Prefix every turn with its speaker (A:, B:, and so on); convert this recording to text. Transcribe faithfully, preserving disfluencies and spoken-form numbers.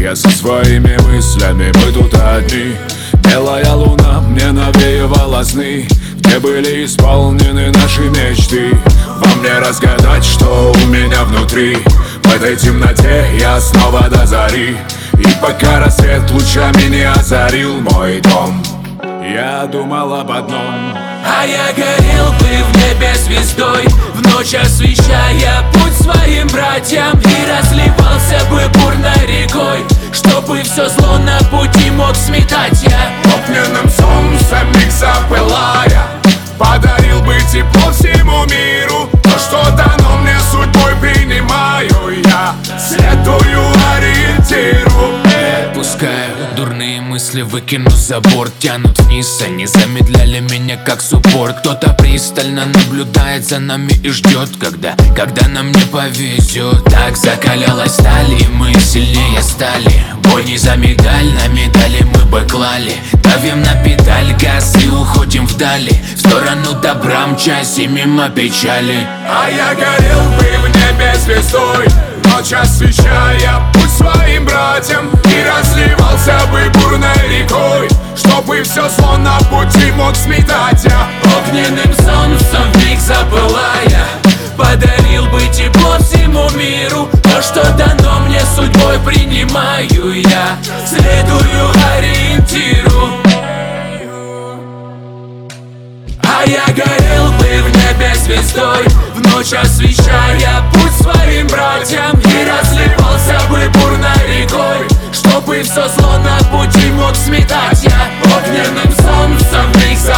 A: Я со своими мыслями, мы тут одни. Белая луна мне навеивала сны, где были исполнены наши мечты. Вам не разгадать, что у меня внутри. В этой темноте я снова до зари. И пока рассвет лучами не озарил мой дом, я думал об одном.
B: А я горел бы в небе звездой, в ночь освещая путь своим братьям. И разливался бы бурной рекой, чтобы все зло на пути мог сметать я.
A: Огненным солнцем миг запылая, подарил бы тепло всему миру. То, что дано мне судьбой, принимаю я, следую ориентиру.
B: Пускай дурные мысли выкину за борт, тянут вниз, они замедляли меня как суппорт. Кто-то пристально наблюдает за нами и ждет, когда, когда нам не повезет. Так закалялась сталь, и мы сильнее стали. Бой не за медаль, на медали мы бы клали. Давим на педаль, газ и уходим вдали, в сторону добра мчась и мимо печали.
A: А я горел бы в небе звездой, ночь освещая путь своим братьям. И разливался бы бурной рекой, чтобы все зло на пути мог сметать я.
B: Огненным солнцем вмиг запылая, подарил бы тепло всему миру. То, что дано мне судьбой, принимаю я, следую ориентиру. А я горел бы в небе звездой, в ночь освещая путь своим братьям. И разливался бы бурной рекой, чтобы все зло на пути мог сметать я. Огненным солнцем вмиг